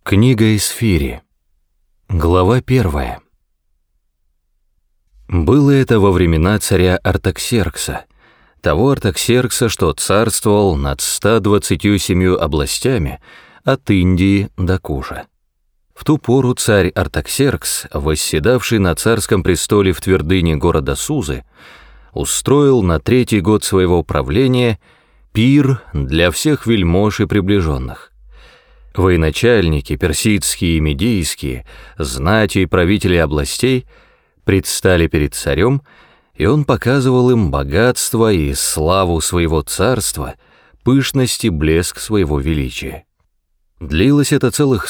Книга Эсфири. Глава 1. Было это во времена царя Артаксеркса, того Артаксеркса, что царствовал над 127 областями от Индии до Куша. В ту пору царь Артаксеркс, восседавший на царском престоле в твердыне города Сузы, устроил на 3-й год своего правления пир для всех вельмож и приближенных. Военачальники, персидские и медийские, знати и правители областей предстали перед царем, и он показывал им богатство и славу своего царства, пышность и блеск своего величия. Длилось это целых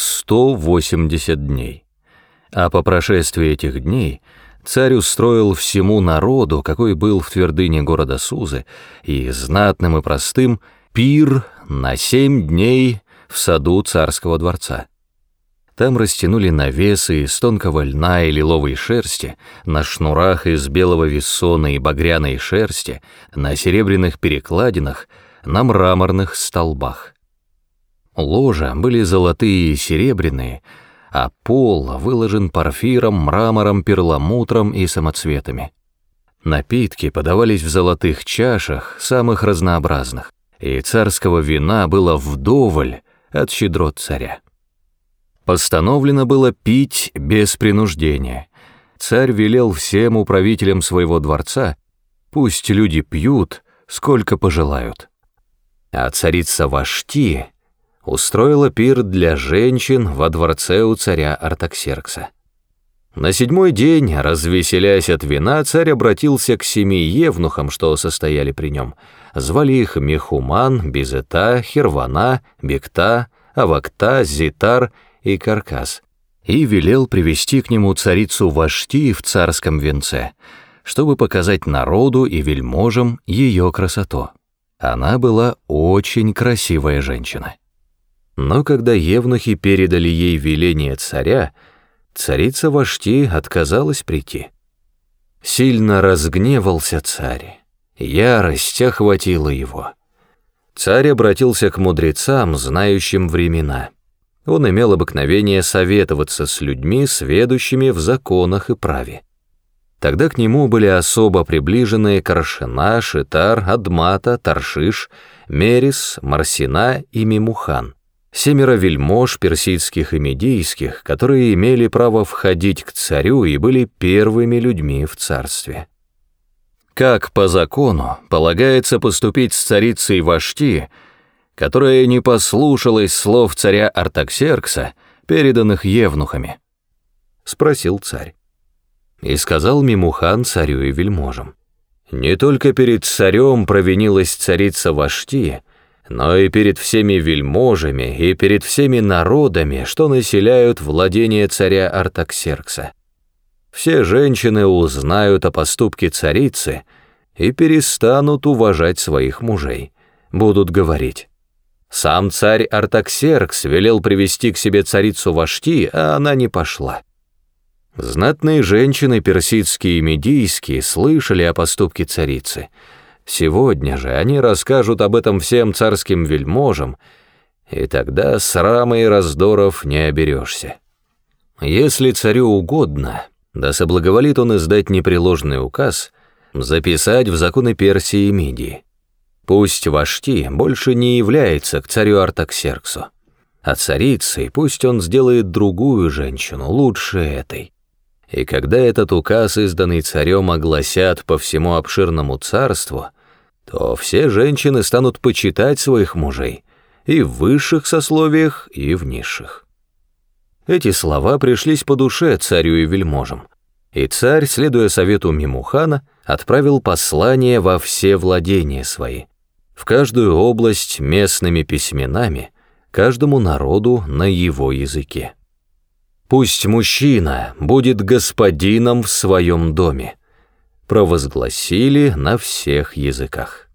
180 дней. А по прошествии этих дней царь устроил всему народу, какой был в твердыне города Сузы, и знатным и простым, пир на 7 дней в саду царского дворца. Там растянули навесы из тонкого льна и лиловой шерсти, на шнурах из белого вессона и багряной шерсти, на серебряных перекладинах, на мраморных столбах. Ложа были золотые и серебряные, а пол выложен порфиром, мрамором, перламутром и самоцветами. Напитки подавались в золотых чашах, самых разнообразных, и царского вина было вдоволь от щедрот царя. Постановлено было пить без принуждения. Царь велел всем управителям своего дворца: пусть люди пьют, сколько пожелают. А царица Вашти устроила пир для женщин во дворце у царя Артаксеркса. На 7-й день, развеселясь от вина, царь обратился к 7 евнухам, что состояли при нем. Звали их Мехуман, Безета, Хирвана, Бекта, Авакта, Зитар и Каркас, и велел привести к нему царицу Вашти в царском венце, чтобы показать народу и вельможам ее красоту. Она была очень красивая женщина. Но когда евнухи передали ей веление царя, царица Вашти отказалась прийти. Сильно разгневался царь, ярость охватила его. Царь обратился к мудрецам, знающим времена. Он имел обыкновение советоваться с людьми, сведущими в законах и праве. Тогда к нему были особо приближены Каршена, Шитар, Адмата, Таршиш, Мерис, Марсина и Мимухан, 7 вельмож персидских и медийских, которые имели право входить к царю и были первыми людьми в царстве. Как по закону полагается поступить с царицей Вашти, которая не послушалась слов царя Артаксеркса, переданных евнухами? Спросил царь. И сказал Мимухан царю и вельможам: не только перед царем провинилась царица Вашти, но и перед всеми вельможами и перед всеми народами, что населяют владение царя Артаксеркса. Все женщины узнают о поступке царицы и перестанут уважать своих мужей. Будут говорить: сам царь Артаксеркс велел привести к себе царицу Вашти, а она не пошла. Знатные женщины персидские и медийские слышали о поступке царицы. Сегодня же они расскажут об этом всем царским вельможам, и тогда срама и раздоров не оберешься. Если царю угодно, да соблаговолит он издать непреложный указ, записать в законы Персии и Мидии: пусть Вашти больше не является к царю Артаксерксу, а царицей пусть он сделает другую женщину, лучше этой. И когда этот указ, изданный царем, огласят по всему обширному царству, то все женщины станут почитать своих мужей и в высших сословиях, и в низших. Эти слова пришлись по душе царю и вельможам, и царь, следуя совету Мимухана, отправил послание во все владения свои, в каждую область местными письменами, каждому народу на его языке. «Пусть мужчина будет господином в своем доме», провозгласили на всех языках.